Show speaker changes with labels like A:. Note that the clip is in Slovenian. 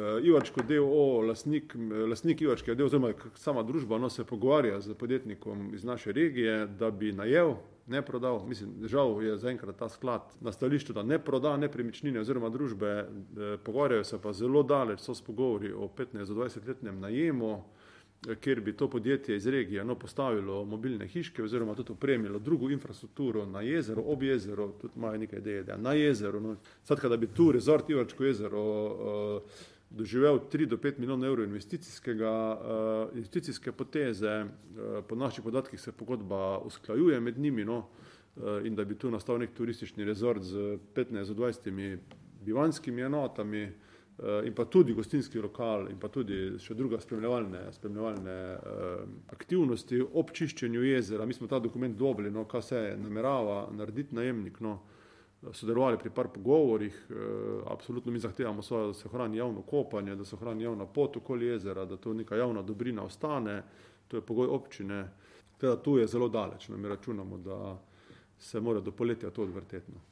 A: Ivarčko d.o.o., lastnik Ivarčkega d.o.o., oziroma sama družba, se pogovarja z podjetnikom iz naše regije, da bi najel, ne prodal. Mislim, žal je zaenkrat ta sklad na stališču, da ne proda nepremičnine oziroma družbe, pogovarjajo se pa zelo daleč, so pogovori o 15-20-letnem najemu, kjer bi to podjetje iz regije postavilo mobilne hiške oziroma tudi opremilo drugo infrastrukturo na jezeru, ob jezeru, tudi imajo nekaj ideje, da na jezeru. Skratka, da bi tu rezort Ivarčko jezero doživel 3 do 5 milijonov evrov investicijske poteze. Po naših podatkih se pogodba usklajuje med njimi, in da bi tu nastal nek turistični rezort z 15-20 bivanjskimi enotami, in pa tudi gostinski lokal in pa tudi še druga spremljevalne aktivnosti ob čiščenju jezera. Mi smo ta dokument dobili, kaj se namerava narediti najemnik, sodelovali pri par pogovorih. Absolutno mi zahtevamo da se ohrani javno kopanje, da se ohrani javna pot okoli jezera, da to neka javna dobrina ostane, to je pogoj občine. Teda tu je zelo daleč, mi računamo, da se mora do poletja to odvrteti.